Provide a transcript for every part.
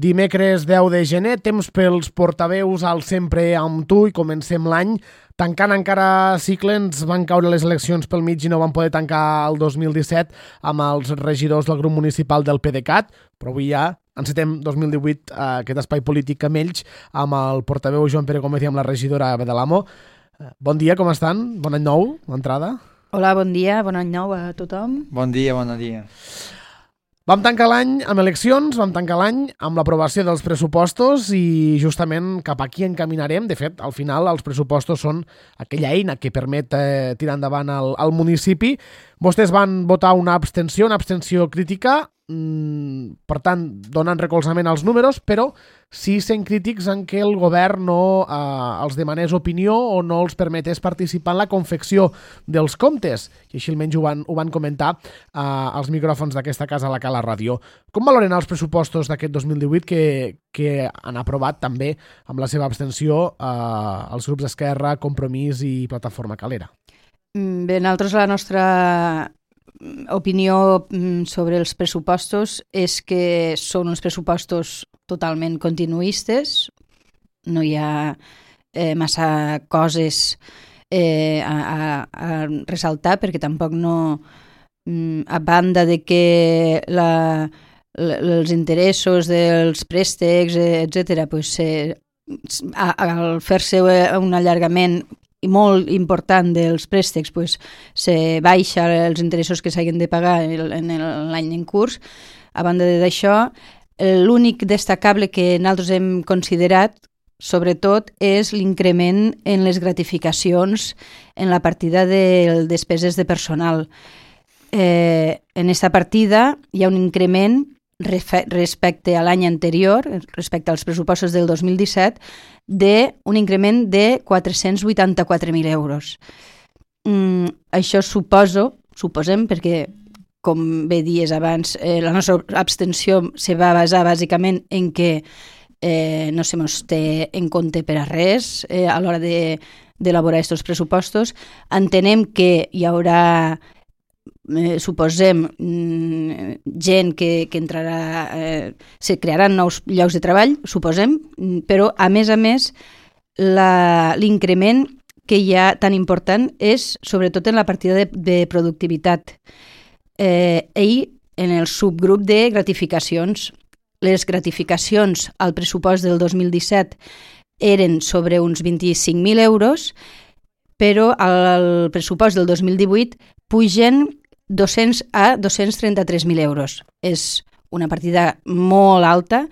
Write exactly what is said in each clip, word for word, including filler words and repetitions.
Dimecres deu de gener, temps pels portaveus al Sempre amb tu i comencem l'any. Tancant encara cicle, ens van caure les eleccions pel mig i no van poder tancar el dos mil disset amb els regidors del grup municipal del PDeCAT, però avui ja encetem dos mil divuit aquest espai polític amb ells, amb el portaveu Joan Pere Gómez i amb la regidora Eva de l'Amo. Bon dia, com estan? Bon any nou, l'entrada. Hola, bon dia, bon any nou a tothom. Bon dia, bon dia. Vam tancar l'any amb eleccions, vam tancar l'any amb l'aprovació dels pressupostos i justament cap aquí encaminarem. De fet, al final els pressupostos són aquella eina que permet eh, tirar endavant el, el municipi. Vostès van votar una abstenció, una abstenció crítica, mm, per tant, donant recolzament als números, però sí sent crítics en què el govern no eh, els demanés opinió o no els permetés participar en la confecció dels comptes. I així almenys ho van, ho van comentar eh, als micròfons d'aquesta casa a la Cala Ràdio. Com valoren els pressupostos d'aquest dos mil divuit que, que han aprovat també amb la seva abstenció eh, els grups d'Esquerra, Compromís i Plataforma Calera? Bé, nosaltres la nostra opinió sobre els pressupostos és que són uns pressupostos totalment continuistes, no hi ha eh, massa coses eh, a, a, a ressaltar perquè tampoc no, a banda de que la, la, els interessos dels préstecs, etcètera, pues, eh, al fer-se un allargament i molt important dels préstecs, pues, se baixa els interessos que s'hagin de pagar en l'any en curs. A banda d'això, l'únic destacable que nosaltres hem considerat, sobretot, és l'increment en les gratificacions en la partida de despeses de personal. Eh, en aquesta partida hi ha un increment respecte a l'any anterior, respecte als pressupostos del dos mil disset, d'un increment de quatre-cents vuitanta-quatre mil euros. Mm, això suposo, suposem, perquè, com bé dies abans, eh, la nostra abstenció se va basar bàsicament en que eh, no se mos té en compte per a res eh, a l'hora d'elaborar de, aquests pressupostos. Entenem que hi haurà Eh, suposem mm, gent que, que entrarà, eh, se crearan nous llocs de treball, suposem, però a més a més l'increment que hi ha tan important és sobretot en la partida de, de productivitat eh, i en el subgrup de gratificacions. Les gratificacions al pressupost del dos mil disset eren sobre uns vint-i-cinc mil euros, però al pressupost del dos mil divuit pugen dos-cents a dos-cents trenta-tres mil euros. És una partida molt alta,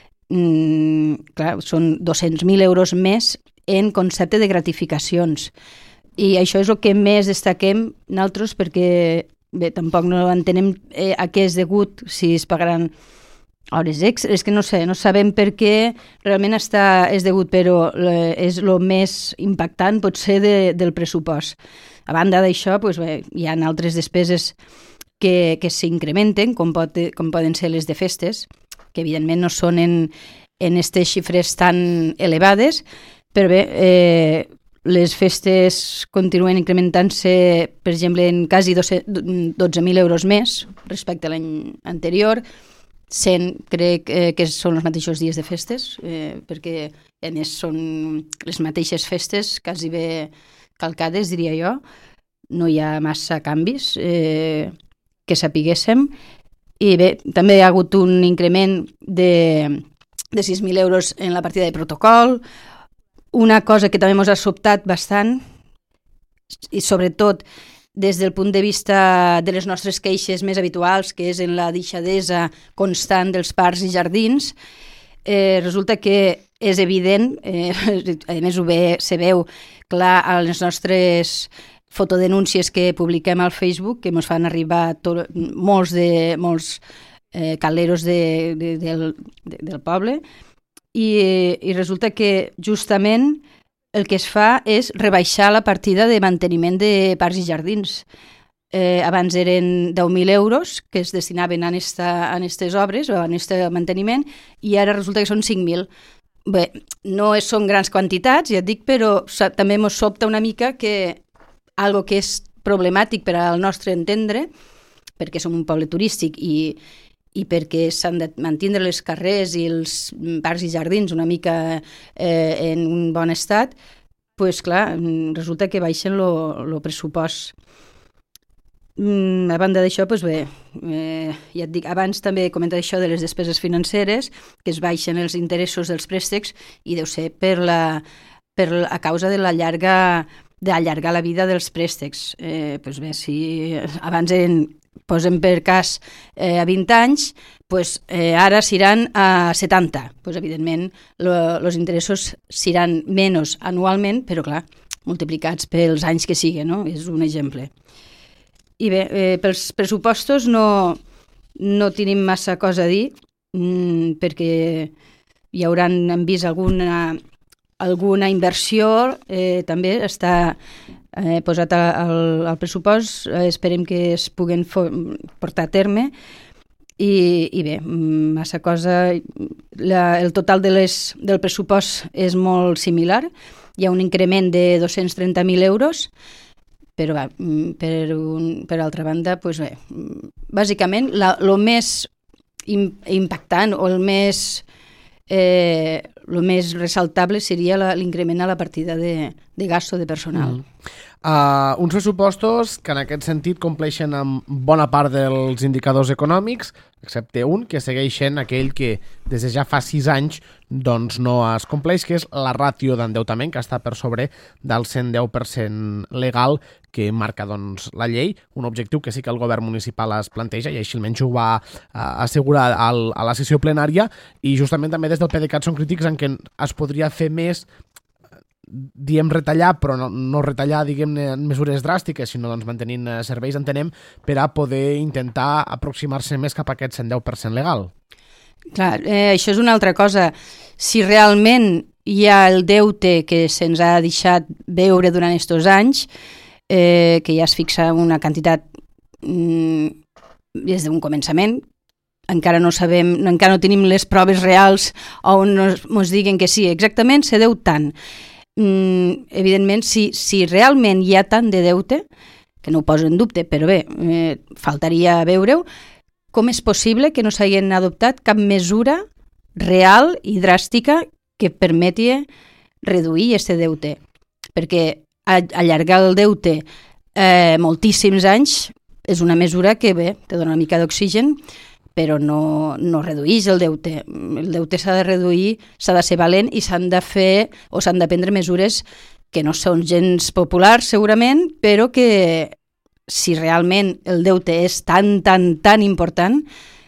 mm, clar, són dos-cents mil euros més en concepte de gratificacions. I això és el que més destaquem nosaltres perquè bé, tampoc no entenem eh, a què és degut, si es pagaran hores extra, és que no sé, no sabem per què realment està, és degut, però eh, és el més impactant potser de, del pressupost. A banda d'això, doncs, bé, hi ha altres despeses que, que s'incrementen, com, pot, com poden ser les de festes, que evidentment no són en, en aquestes xifres tan elevades, però bé, eh, les festes continuen incrementant-se, per exemple, en quasi dotze mil euros més respecte a l'any anterior. cent crec eh, que són els mateixos dies de festes, eh, perquè a més són les mateixes festes, quasi bé calcades, diria jo. No hi ha massa canvis eh, que sapiguéssim. I bé, també hi ha hagut un increment de, de sis mil euros en la partida de protocol. Una cosa que també ens ha sobtat bastant, i sobretot des del punt de vista de les nostres queixes més habituals, que és en la deixadesa constant dels parcs i jardins, eh, resulta que és evident, eh, a més ho ve, se veu clar a les nostres fotodenúncies que publiquem al Facebook, que ens fan arribar to, molts, de, molts eh, caleros de, de, del, de, del poble, i, i resulta que justament el que es fa és rebaixar la partida de manteniment de parcs i jardins. Eh, abans eren deu mil euros que es destinaven a aquestes obres o a aquest manteniment i ara resulta que són cinc mil. Bé, no són grans quantitats, ja et dic, però també ens sobta una mica que algo que és problemàtic per al nostre entendre, perquè som un poble turístic i, i perquè s'han de mantenir les carrers i els parcs i jardins una mica eh, en un bon estat, pues, clar, resulta que baixen el pressupost. Mm, a banda d'això, doncs bé, eh, ja et dic, abans també he comentat això de les despeses financeres, que es baixen els interessos dels préstecs i deu ser per la, per la, a causa de la llarga d'allargar la vida dels préstecs. Eh, doncs bé, si abans eren, posem per cas eh, a vint anys, doncs, eh, ara seran a setanta. Doncs, evidentment, els interessos seran menys anualment, però clar, multiplicats pels anys que siguin, no? És un exemple. I bé, eh, pels pressupostos no, no tenim massa cosa a dir, mmm, perquè hi hauran, hem vist alguna, alguna inversió, eh, també està eh, posat al, al pressupost, eh, esperem que es puguen for, portar a terme, i, i bé, massa cosa, la, el total de les, del pressupost és molt similar, hi ha un increment de dos-cents trenta mil euros, però va, per, un, per altra banda, doncs bé, bàsicament el més impactant o el més, eh, el més ressaltable seria l'increment a la partida de, de gasto de personal. Mm. Uh, uns pressupostos que en aquest sentit compleixen amb bona part dels indicadors econòmics, excepte un, que segueix sent aquell que des de ja fa sis anys doncs no es compleix, que és la ràtio d'endeutament, que està per sobre del cent deu per cent legal que marca doncs, la llei, un objectiu que sí que el govern municipal es planteja i així almenys ho va uh, assegurar al, a la sessió plenària, i justament també des del PDeCAT són crítics en què es podria fer més, diem retallar, però no, no retallar, diguem-ne, en mesures dràstiques, sinó doncs, mantenint serveis, entenem, per a poder intentar aproximar-se més cap a aquest cent deu per cent legal. Clar, eh, això és una altra cosa. Si realment hi ha el deute que se'ns ha deixat veure durant aquests anys, eh, que ja es fixa una quantitat mm, des d'un començament, encara no sabem, encara no tenim les proves reals on ens diguen que sí, exactament se deu tant. Mm, evidentment, si, si realment hi ha tant de deute, que no ho poso en dubte, però bé, eh, faltaria veure-ho, com és possible que no s'hagin adoptat cap mesura real i dràstica que permeti reduir aquest deute. Perquè allargar el deute eh, moltíssims anys és una mesura que, bé, te dona una mica d'oxigen, però no, no reduïx el deute. El deute s'ha de reduir, s'ha de ser valent i s'han de fer o s'han de prendre mesures que no són gens populars segurament, però que si realment el deute és tan, tan, tan important,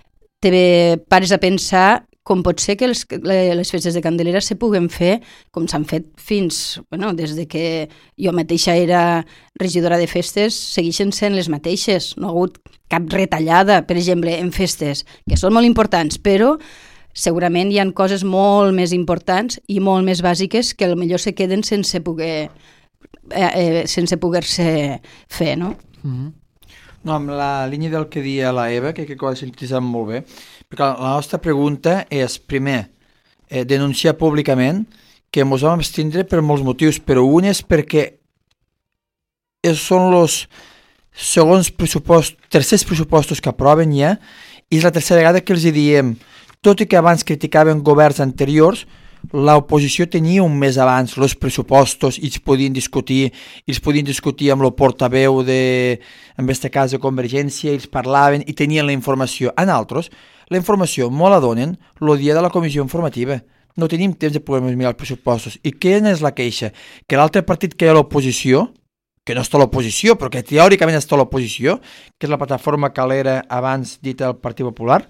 te pares a pensar com pot ser que les, les festes de Candelera se puguen fer com s'han fet fins, bueno, des de que jo mateixa era regidora de festes, segueixen sent les mateixes. No ha hagut cap retallada, per exemple, en festes, que són molt importants, però segurament hi ha coses molt més importants i molt més bàsiques que potser se queden sense poder eh, eh, sense poder-se fer, no? Mm-hmm. No, amb la línia del que dia la Eva, que crec que ho ha sintetitzat molt bé, perquè la nostra pregunta és, primer, eh, denunciar públicament que ens vam abstindre per molts motius, però un és perquè és, són els segons pressupost, tercers pressupostos que aproven ja, i és la tercera vegada que els diem, tot i que abans criticaven governs anteriors, l'oposició tenia un mes abans els pressupostos i els podien discutir, i els podien discutir amb el portaveu de, en aquest cas de Convergència, i els parlaven i tenien la informació. En altres, la informació molt la donen el dia de la comissió informativa. No tenim temps de poder mirar els pressupostos. I quina és la queixa? Que l'altre partit que hi ha a l'oposició, que no està a l'oposició, però que teòricament està a l'oposició, que és la plataforma Calera abans dita del Partit Popular,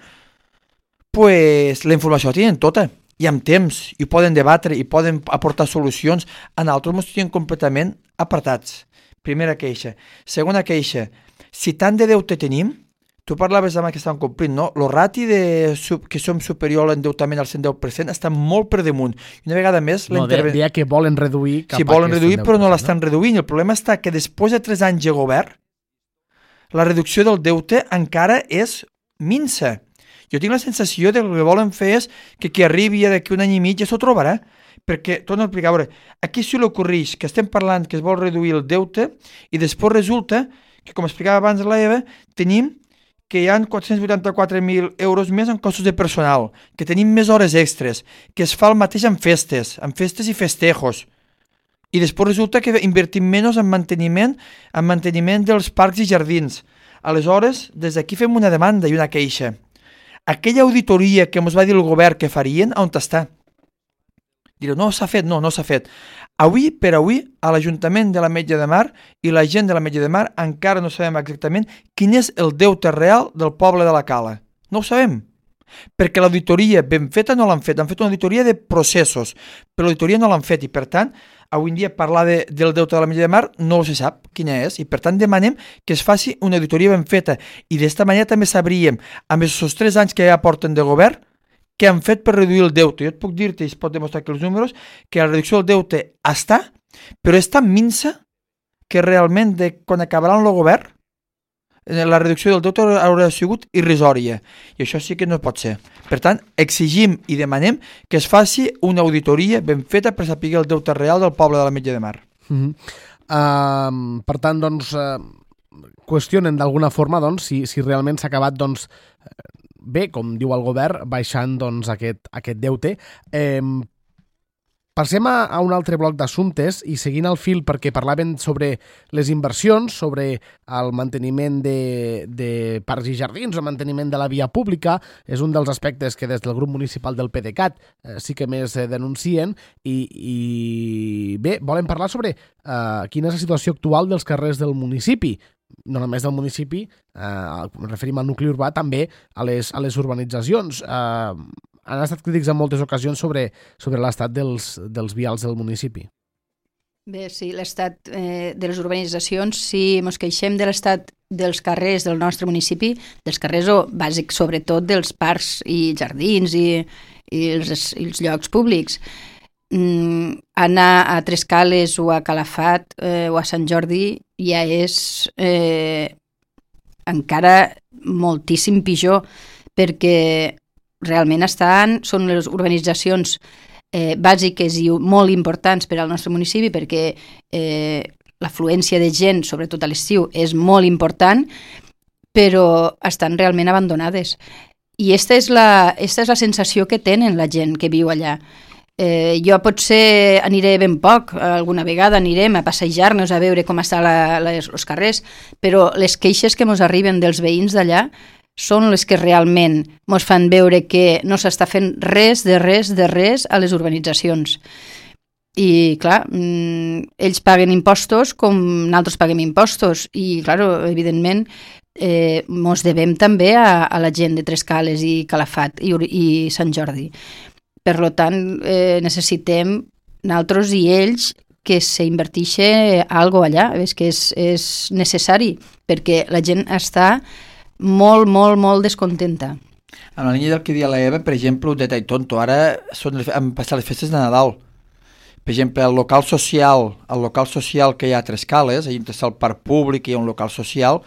pues la informació la tenen tota. I amb temps, i poden debatre, i poden aportar solucions. En altres ens tenen completament apartats. Primera queixa. Segona queixa, si tant de deute tenim, tu parlaves demà que estan complint, no? El rati de, que som superior a l'endeutament al cent deu per cent està molt per damunt. I una vegada més... No, deia que volen reduir cap sí, volen reduir, però no l'estan no? reduint. El problema està que després de tres anys de govern, la reducció del deute encara és minsa. Jo tinc la sensació que el que volen fer és que qui arribi d'aquí un any i mig ja s'ho trobarà, perquè, torno a explicar, a veure, aquí si l'ocorreix que estem parlant que es vol reduir el deute i després resulta que, com explicava abans la Eva, tenim que hi ha quatre-cents vuitanta-quatre mil euros més en costos de personal, que tenim més hores extres, que es fa el mateix amb festes, amb festes i festejos. I després resulta que invertim menys en manteniment, en manteniment dels parcs i jardins. Aleshores, des d'aquí fem una demanda i una queixa. Aquella auditoria que ens va dir el govern que farien, on està? Direu, no s'ha fet, no, no s'ha fet. Avui per avui, a l'Ajuntament de l'Ametlla de Mar i la gent de l'Ametlla de Mar encara no sabem exactament quin és el deute real del poble de la Cala. No ho sabem. Perquè l'auditoria ben feta no l'han fet. Han fet una auditoria de processos, però l'auditoria no l'han fet i, per tant, avui en dia parlar de, del deute de l'Ametlla de Mar no se sap quina és i, per tant, demanem que es faci una auditoria ben feta i d'esta manera també sabríem, amb aquests tres anys que ja porten de govern, què han fet per reduir el deute. Jo et puc dir-te, i es pot demostrar que els números, que la reducció del deute està, però és tan minsa que realment de, quan acabaran el govern, la reducció del deute haurà sigut irrisòria. I això sí que no pot ser. Per tant, exigim i demanem que es faci una auditoria ben feta per saber el deute real del poble de l'Ametlla de Mar. Mm-hmm. uh, per tant, doncs, uh, qüestionen d'alguna forma doncs, si, si realment s'ha acabat doncs, bé, com diu el govern, baixant doncs, aquest, aquest deute. Eh, passem a, a un altre bloc d'assumptes i seguint el fil perquè parlaven sobre les inversions, sobre el manteniment de, de parcs i jardins, el manteniment de la via pública. És un dels aspectes que des del grup municipal del PDeCAT eh, sí que més eh, denuncien i, i bé, volen parlar sobre eh, quina és la situació actual dels carrers del municipi. No només del municipi, eh, referim al nucli urbà, també a les, a les urbanitzacions. Eh, han estat crítics en moltes ocasions sobre, sobre l'estat dels, dels vials del municipi. Bé, sí, l'estat eh, de les urbanitzacions, si ens queixem de l'estat dels carrers del nostre municipi, dels carrers o bàsic, sobretot dels parcs i jardins i, i, els, i els llocs públics, mm, anar a Trescales o a Calafat eh, o a Sant Jordi ja és eh, encara moltíssim pitjor, perquè realment estan, són les urbanitzacions eh, bàsiques i molt importants per al nostre municipi, perquè eh, l'afluència de gent, sobretot a l'estiu, és molt important, però estan realment abandonades. I aquesta és la, aquesta és la sensació que tenen la gent que viu allà. Eh, jo potser aniré ben poc, alguna vegada anirem a passejar-nos a veure com estan els carrers, però les queixes que ens arriben dels veïns d'allà són les que realment ens fan veure que no s'està fent res de res de res a les urbanitzacions. I, clar, ells paguen impostos com nosaltres paguem impostos i, clar, evidentment, eh, ens devem també a, a la gent de Trescales i Calafat i, i Sant Jordi. Per tant, eh, necessitem nosaltres i ells que s'invertixi alguna cosa allà, és que és, és necessari, perquè la gent està molt, molt, molt descontenta. En la línia del que dia la Eva, per exemple, un detall tonto, ara són, han passat les festes de Nadal. Per exemple, el local social, el local social que hi ha a Trescales, allà on està el parc públic, hi ha un local social,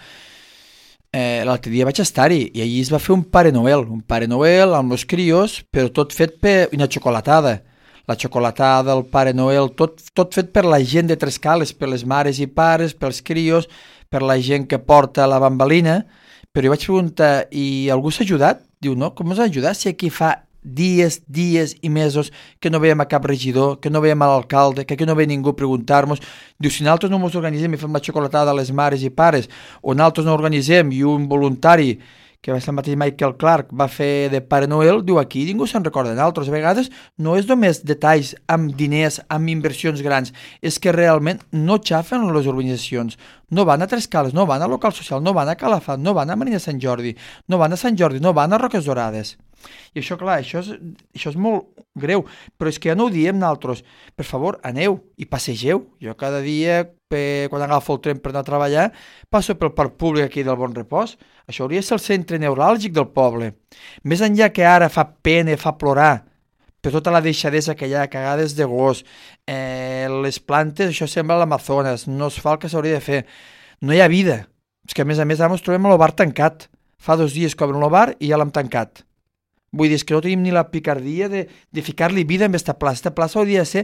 eh, l'altre dia vaig estar-hi i allí es va fer un Pare Noel, un Pare Noel amb els crios, però tot fet per una xocolatada. La xocolatada, el Pare Noel, tot, tot fet per la gent de Trescales, per les mares i pares, pels crios, per la gent que porta la bambalina. Però jo vaig preguntar, i algú s'ha ajudat? Diu, no, com s'ha ajudat si aquí fa dies, dies i mesos que no veiem a cap regidor, que no veiem a l'alcalde, que aquí no ve ningú a preguntar-nos. Diu, si nosaltres no ens organitzem i fem la xocolatada a les mares i pares, o nosaltres no organitzem i un voluntari, que va ser el mateix Michael Clark, va fer de Pare Noel, diu, aquí ningú se'n recorda d'altres. A vegades no és només detalls amb diners, amb inversions grans, és que realment no xafen les urbanitzacions. No van a Trescales, no van a local social, no van a Calafat, no van a Marina Sant Jordi, no van a Sant Jordi, no van a Roques Dorades. I això, clar, això és, això és molt greu, però és que ja no ho diem nosaltres. Per favor, aneu i passegeu. Jo cada dia, per, quan agafo el tren per anar a treballar, passo pel parc públic aquí del Bon Repòs. Això hauria de ser el centre neuràlgic del poble. Més enllà que ara fa pena, fa plorar, per tota la deixadesa que hi ha, cagades de gos, eh, les plantes, això sembla l'Amazones, no es fa el que s'hauria de fer. No hi ha vida. És que a més a més ara ens trobem a l'Obar tancat. Fa dos dies que obren l'Obar i ja l'hem tancat. Vull dir, és que no tenim ni la picardia de, de ficar-li vida en aquesta plaça. Aquesta plaça hauria de ser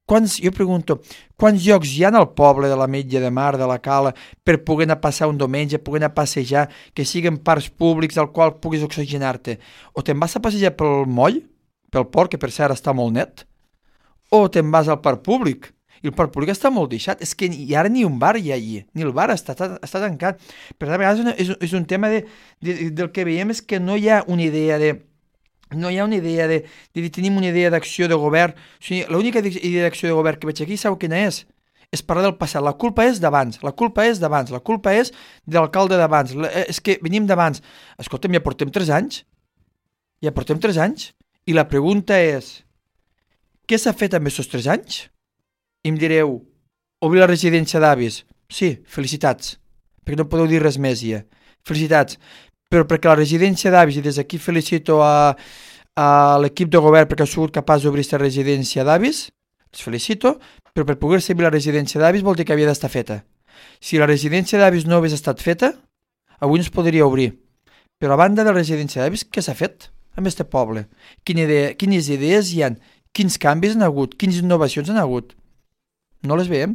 quants, jo pregunto, quants llocs hi ha al poble de l'Ametlla de Mar, de la Cala, per poder anar a passar un diumenge, poder anar a passejar, que siguin parcs públics al qual puguis oxigenar-te? O te'n vas a passejar pel moll, pel port, que per cert està molt net, o te'n vas al parc públic, i el parc públic està molt deixat, és que ni, ara ni un bar hi ha allí, ni el bar està, està, està tancat. Per tant, a vegades és, és un tema de, de, del que veiem és que no hi ha una idea de no hi ha una idea de, de, de tenim una idea d'acció de govern, o sigui, l'única idea d'acció de govern que veig aquí, sabeu quina és? És parlar del passat, la culpa és d'abans, la culpa és d'abans, la culpa és de l'alcalde d'abans, és que venim d'abans. Escolta'm, ja portem tres anys, ja portem tres anys, i la pregunta és, què s'ha fet amb aquests tres anys? I em direu, obrir la residència d'avis? Sí, felicitats, perquè no podeu dir res més ja. Felicitats, però perquè la residència d'avis, i des d'aquí felicito a, a l'equip de govern perquè ha sigut capaç d'obrir aquesta residència d'avis, els felicito, però per poder servir la residència d'avis vol dir que havia d'estar feta. Si la residència d'avis no hagués estat feta, avui no es podria obrir. Però a banda de la residència d'avis, què s'ha fet amb aquest poble? Quina idea, quines idees hi ha? Quins canvis han hagut? Quines innovacions han hagut? No les veiem.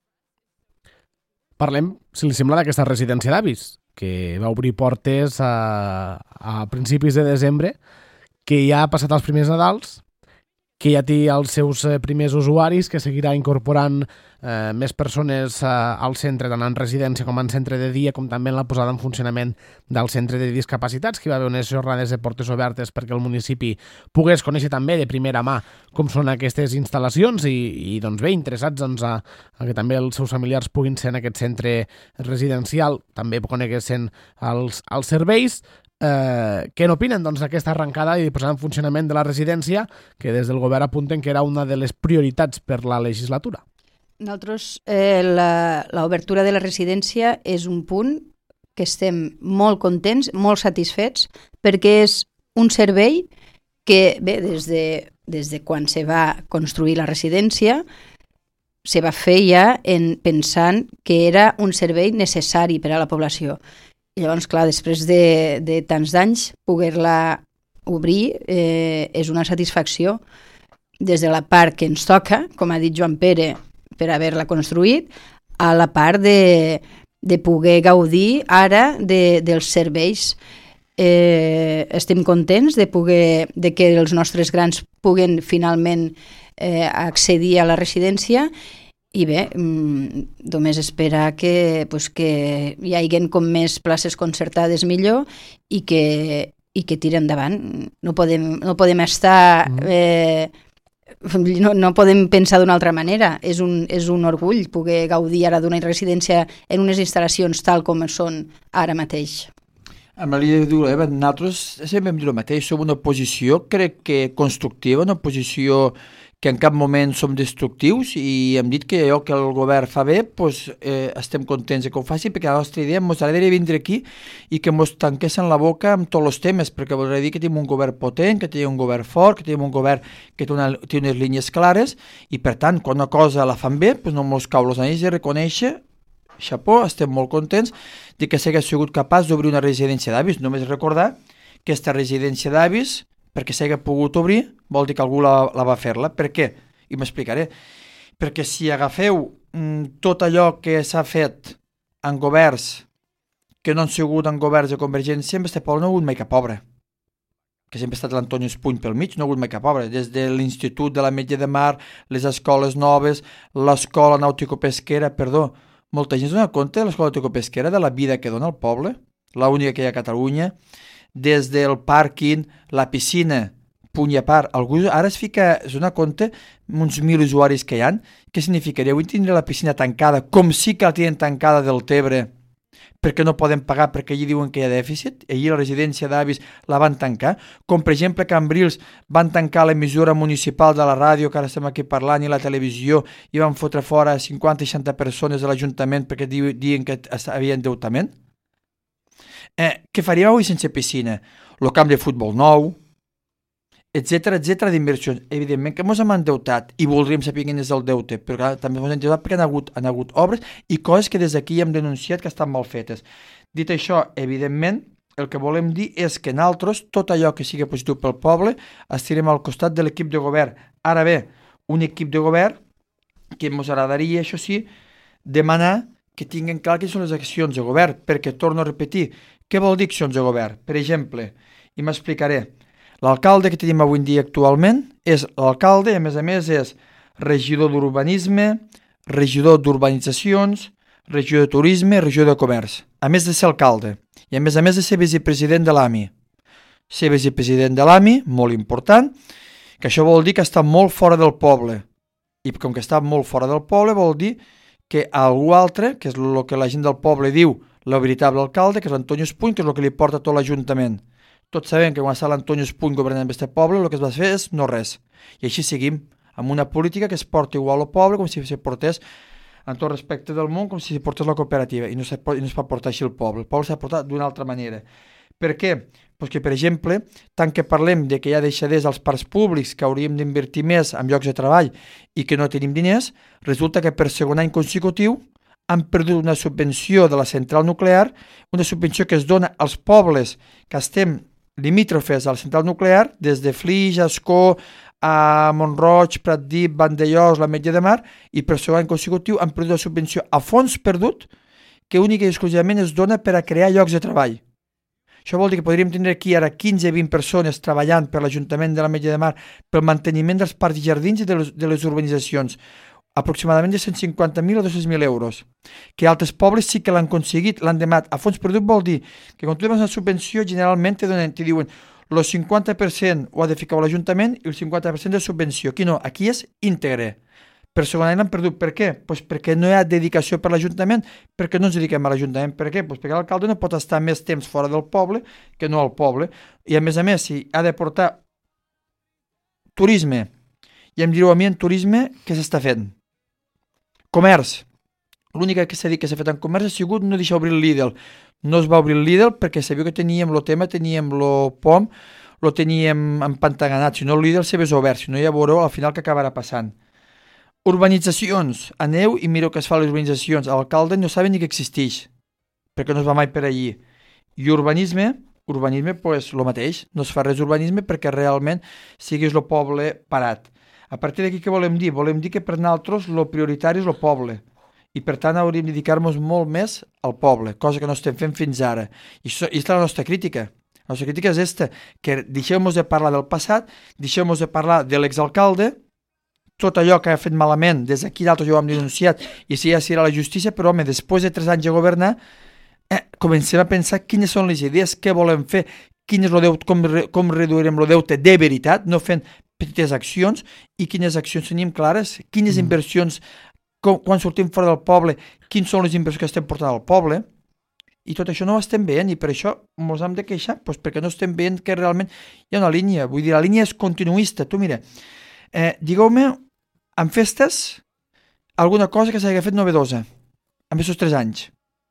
Parlem, si li sembla, d'aquesta residència d'avis, que va obrir portes a, a principis de desembre, que ja ha passat els primers Nadals, que ja té els seus primers usuaris, que seguirà incorporant eh, més persones eh, al centre, tant en residència com en centre de dia, com també en la posada en funcionament del centre de discapacitats, que hi va haver unes jornades de portes obertes perquè el municipi pogués conèixer també de primera mà com són aquestes instal·lacions i, i doncs bé, interessats doncs, a, a que també els seus familiars puguin ser en aquest centre residencial, també coneguessin els, els serveis. Eh, què n'opinen doncs, d'aquesta arrencada i posada en funcionament de la residència, que des del govern apunten que era una de les prioritats per la legislatura? Nosaltres, eh, l'obertura de la residència és un punt que estem molt contents, molt satisfets, perquè és un servei que, bé, des de, des de quan se va construir la residència, se va fer ja en, pensant que era un servei necessari per a la població. I llavors, clar, després de, de tants d'anys, poder-la obrir eh, és una satisfacció des de la part que ens toca, com ha dit Joan Pere, per haver-la construït, a la part de, de poder gaudir ara de, dels serveis. Eh, estem contents de, poder, de que els nostres grans puguen finalment eh, accedir a la residència. I bé, només esperar que, pues, que hi hagi com més places concertades millor i que, i que tiri endavant. No podem, no podem estar... Eh, no, no podem pensar d'una altra manera. És un, és un orgull poder gaudir ara d'una residència en unes instal·lacions tal com són ara mateix. Amb la línia de l'Eva, nosaltres sempre hem dit el mateix, som una oposició, crec que constructiva, una oposició que en cap moment som destructius i hem dit que allò que el govern fa bé, doncs, eh, estem contents que ho faci, perquè la nostra idea ens agradaria vindre aquí i que ens tanquessin la boca amb tots els temes, perquè voldria dir que tenim un govern potent, que tenim un govern fort, que tenim un govern que té, una, té unes línies clares i, per tant, quan una cosa la fan bé, doncs no ens cau els anells de reconèixer, xapó, estem molt contents de que s'hagi sigut capaç d'obrir una residència d'avis. Només recordar que aquesta residència d'avis, perquè s'hagi pogut obrir, vol dir que algú la, la va fer-la. Per què? I m'explicaré. Perquè si agafeu mm, tot allò que s'ha fet en governs que no han sigut en governs de Convergència, en este poble no ha hagut mai cap obra. Que sempre ha estat l'Antoni Espuny pel mig, no ha hagut mai cap obra. Des de l'Institut de l'Ametlla de Mar, les escoles noves, l'escola nàutico-pesquera, perdó, molta gent es dona compte de l'escola nàutico-pesquera, de la vida que dona al poble, l'única que hi ha a Catalunya, des del pàrquing, la piscina, punt i a part. Algú ara es fica, es dona compte, uns mil usuaris que hi ha, què significaria? Avui tindre la piscina tancada, com sí que la tenen tancada del Tebre, perquè no poden pagar, perquè allí diuen que hi ha dèficit, allí la residència d'avis la van tancar, com per exemple que a Cambrils van tancar l'emissora municipal de la ràdio, que ara estem aquí parlant, i la televisió, i van fotre fora cinquanta i seixanta persones de l'Ajuntament perquè diuen que havia endeutament. Eh, què faríem avui sense piscina? El camp de futbol nou, etcètera, etcètera, d'inversions. Evidentment que ens hem endeutat i voldríem saber quin és el deute, però també ens hem endeutat perquè han hagut, han hagut obres i coses que des d'aquí hem denunciat que estan mal fetes. Dit això, evidentment, el que volem dir és que nosaltres, tot allò que sigui positiu pel poble, estirem al costat de l'equip de govern. Ara bé, un equip de govern que ens agradaria, això sí, demanar que tinguin clar quines són les accions de govern, perquè, torno a repetir, què vol dir accions de govern? Per exemple, i m'explicaré, l'alcalde que tenim avui en dia actualment és l'alcalde, a més a més és regidor d'urbanisme, regidor d'urbanitzacions, regidor de turisme, regidor de comerç, a més de ser alcalde, i a més a més de ser vicepresident de l'A M I. Ser vicepresident de l'A M I, molt important, que això vol dir que està molt fora del poble, i com que està molt fora del poble vol dir que algú altre, que és el que la gent del poble diu, el veritable alcalde, que és l'Antonio Espuny, que és el que li porta tot l'Ajuntament. Tots sabem que quan està l'Antonio Espuny governant aquest poble, el que es va fer és no res. I així seguim, amb una política que es porta igual al poble com si se portés, en tot respecte del món, com si se portés la cooperativa. I no, se, i no es pot portar així el poble. El poble s'ha portat d'una altra manera. Per què? Pues que, per exemple, tant que parlem de que hi ha deixaders als parcs públics, que hauríem d'invertir més en llocs de treball i que no tenim diners, resulta que per segon any consecutiu han perdut una subvenció de la central nuclear, una subvenció que es dona als pobles que estem limítrofes a la central nuclear, des de Flix, Ascó, a Montroig, Pratdip, Vandellós, l'Ametlla de Mar, i per segon any consecutiu han perdut una subvenció a fons perdut que única i exclusivament es dona per a crear llocs de treball. Això vol dir que podríem tenir aquí ara quinze a vint persones treballant per l'Ajuntament de l'Ametlla de Mar pel manteniment dels parcs i jardins i de les, de les urbanitzacions, aproximadament de cent cinquanta mil a dos-cents mil euros, que altres pobles sí que l'han aconseguit, l'han demanat. A fons perdut vol dir que quan tu demanes una subvenció generalment te, donen, te diuen el cinquanta per cent ho ha de ficar l'Ajuntament i el cinquanta per cent de subvenció. Aquí no, aquí és íntegre. Per segon any l'han perdut. Per què? Pues perquè no hi ha dedicació per l'Ajuntament, perquè no ens dediquem a l'Ajuntament. Per què? Pues perquè l'alcalde no pot estar més temps fora del poble que no al poble. I a més a més, si ha de portar turisme, i em direu a mi en turisme què s'està fent? Comerç. L'única que s'ha dit que s'ha fet en comerç ha sigut no deixar obrir el Lidl. No es va obrir el Lidl perquè sabia que teníem el tema, teníem el P O M, lo teníem empantaganat. Si no el Lidl s'hagués obert, si no ja veureu al final què acabarà passant. Urbanitzacions. Aneu i mireu què es fa a les urbanitzacions. L'alcalde no sabe ni que existeix, perquè no es va mai per allí. I urbanisme, urbanisme, pues, el mateix. No es fa res d'urbanisme perquè realment siguis el poble parat. A partir d'aquí què volem dir? Volem dir que per nosaltres el prioritari és el poble. I per tant hauríem de dedicar-nos molt més al poble, cosa que no estem fent fins ara. I això és la nostra crítica. La nostra crítica és esta, que deixem-nos de parlar del passat, deixem-nos de parlar de l'exalcalde, tot allò que ha fet malament, des d'aquí d'altres ja ho hem denunciat, i si ja serà la justícia, però home, després de tres anys de governar, eh, comencem a pensar quines són les idees, què volem fer, quin és el deute, com, com reduirem el deute de veritat, no fent petites accions, i quines accions tenim clares, quines mm. inversions, com, quan sortim fora del poble, quins són les inversions que estem portant al poble, i tot això no ho estem veient, i per això ens hem de queixar, doncs perquè no estem veient que realment hi ha una línia, vull dir, la línia és continuista. Tu mira, eh, digueu-me, en festes, alguna cosa que s'hagi fet novedosa, en aquests tres anys.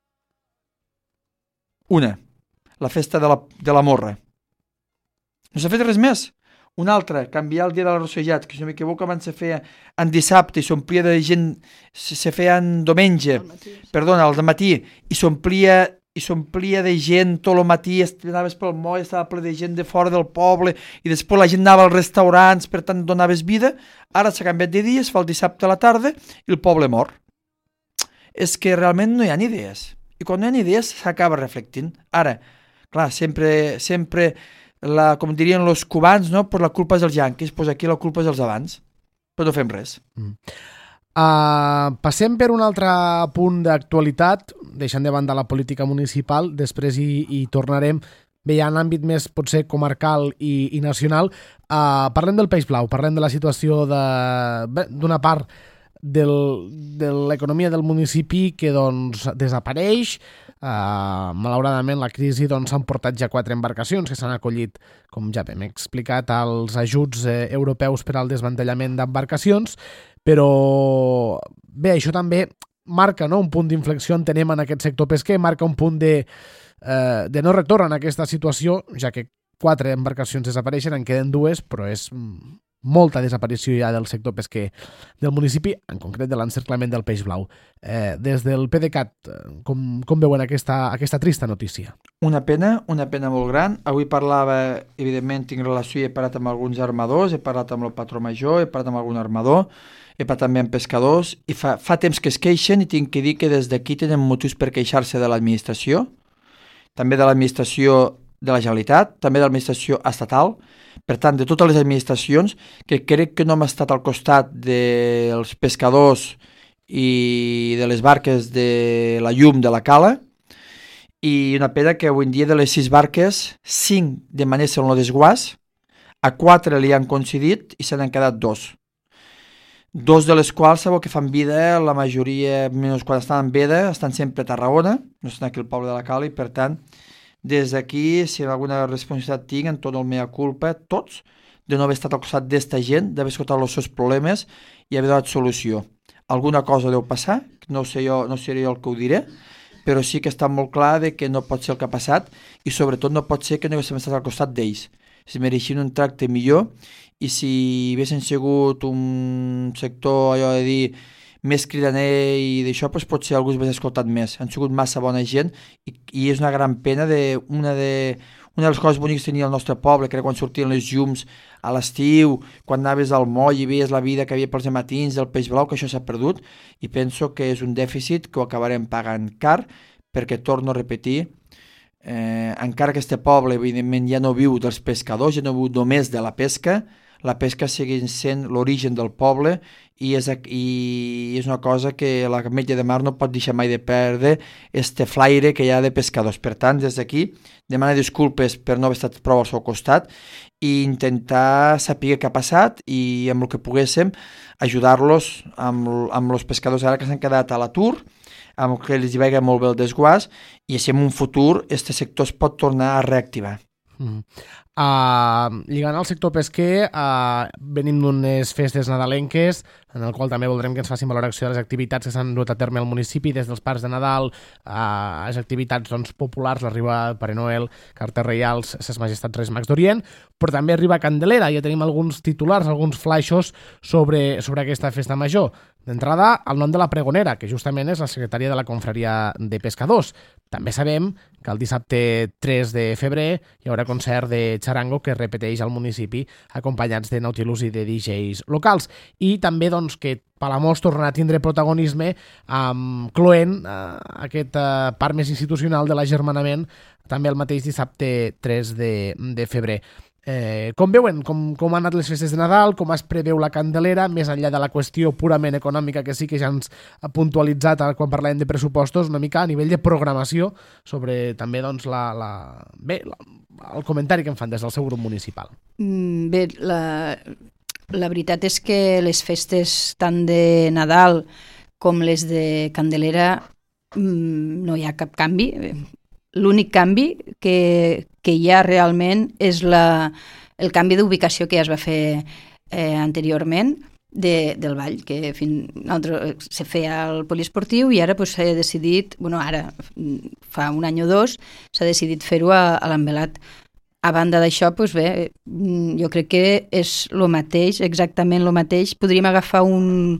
Una, la festa de la, de la morra. No s'ha fet res més. Una altra, canviar el dia de l'arrossejat, que si no m'equivoco abans se feia en dissabte i s'omplia de gent, se feia en diumenge, matí, sí. Perdona, al matí, i s'omplia i s'omplia de gent tot el matí, anaves pel moll, estava ple de gent de fora del poble, i després la gent anava als restaurants, per tant donaves vida. Ara s'ha canviat de dia, es fa el dissabte a la tarda i el poble mor. És que realment no hi ha idees. I quan no hi ha idees s'acaba reflectint. Ara, clar, sempre, sempre la, com dirien els cubans, no? Pues la culpa és dels yanquis, pues aquí la culpa és dels abans. Però no fem res. Mm. Uh, passem per un altre punt d'actualitat, deixant de banda la política municipal, després hi, hi tornarem bé ja en àmbit més potser comarcal i, i nacional. Uh, parlem del Peix Blau, parlem de la situació d'una part del, de l'economia del municipi que doncs desapareix. Uh, malauradament la crisi doncs, s'han portat ja quatre embarcacions que s'han acollit, com ja hem explicat, als ajuts eh, europeus per al desmantellament d'embarcacions. Però bé, això també marca, no?, un punt d'inflexió, entenem, en aquest sector pesquer, marca un punt de, eh, de no retorn en aquesta situació, ja que quatre embarcacions desapareixen, en queden dues, però és molta desaparició ja del sector pesquer del municipi, en concret de l'encerclament del peix blau. Eh, des del PDeCAT, com, com veuen aquesta, aquesta trista notícia? Una pena, una pena molt gran. Avui parlava, evidentment, tinc relació, he parlat amb alguns armadors, he parlat amb el patró major, he parlat amb algun armador, he parlat també amb pescadors, i fa, fa temps que es queixen i tinc que dir que des d'aquí tenen motius per queixar-se de l'administració, també de l'administració de la Generalitat, també de l'administració estatal, per tant, de totes les administracions, que crec que no hem estat al costat dels pescadors i de les barques de la llum de la cala, i una pena que avui en dia de les sis barques, cinc demanessin el desguàs, a quatre li han concedit i se n'han quedat dos. Dos de les quals sabeu que fan vida, la majoria, menys quan estan en veda, estan sempre a Tarragona, no estan aquí al poble de la Cala, i per tant, des d'aquí, si alguna responsabilitat tinc, en tot el mea culpa, tots, de no haver estat al costat d'esta gent, d'haver escoltat els seus problemes i haver donat solució. Alguna cosa deu passar, no sé jo, no seré jo el que ho diré, però sí que està molt clar de que no pot ser el que ha passat i sobretot no pot ser que no haguéssim estat al costat d'ells. Si mereixien un tracte millor i si haguessin sigut un sector, allò de dir, més cridaner i d'això, doncs potser algú s'hagués escoltat més. Han sigut massa bona gent i, i és una gran pena de una de... Una de les coses boniques que tenia el nostre poble, que era quan sortien les llums a l'estiu, quan anaves al moll i veies la vida que havia pels matins del peix blau, que això s'ha perdut, i penso que és un dèficit que ho acabarem pagant car, perquè torno a repetir, eh, encara que este poble evidentment ja no viu dels pescadors, ja no viu només de la pesca, la pesca segueix sent l'origen del poble i és, i és una cosa que la Metge de Mar no pot deixar mai de perdre este flaire que hi ha de pescadors. Per tant, des d'aquí, demano disculpes per no haver estat prou al seu costat i intentar saber què ha passat i amb el que poguéssim ajudar-los amb, amb els pescadors ara que s'han quedat a l'atur, amb que els hi vagi molt bé el desguàs i així en un futur este sector es pot tornar a reactivar. Mm. Uh, lligant al sector pesquer, uh, venim d'unes festes nadalenques en el qual també voldrem que ens facin valoració de les activitats que s'han dut a terme al municipi, des dels parcs de Nadal a les activitats doncs, populars, l'arribada de Pare Noel, cartes reials, ses majestats Reis Mags d'Orient, però també arriba Candelera. Ja tenim alguns titulars, alguns flaixos sobre, sobre aquesta festa major. D'entrada, el nom de la pregonera, que justament és la secretària de la Confraria de Pescadors. També sabem que el dissabte tres de febrer hi haurà concert de charango que es repeteix al municipi acompanyats de Nautilus i de D Js locals. I també doncs, que Palamós tornarà a tindre protagonisme amb cloent eh, aquest eh, part més institucional de l'agermanament també el mateix dissabte tres de, de febrer. Eh, com veuen, com, com han anat les festes de Nadal, com es preveu la Candelera, més enllà de la qüestió purament econòmica que sí que ja ens ha puntualitzat quan parlem de pressupostos, una mica a nivell de programació sobre també doncs, la, la, bé, la, el comentari que em fan des del seu grup municipal. Mm, bé, la, la veritat és que les festes tant de Nadal com les de Candelera mm, no hi ha cap canvi. L'únic canvi que, que hi ha realment és la, el canvi d'ubicació que ja es va fer eh, anteriorment de, del ball, que fin, altre, se feia al poliesportiu i ara s'ha pues, decidit, bueno, ara fa un any o dos, s'ha decidit fer-ho a, a l'Envelat. A banda d'això, pues bé, jo crec que és el mateix, exactament el mateix. Podríem agafar un...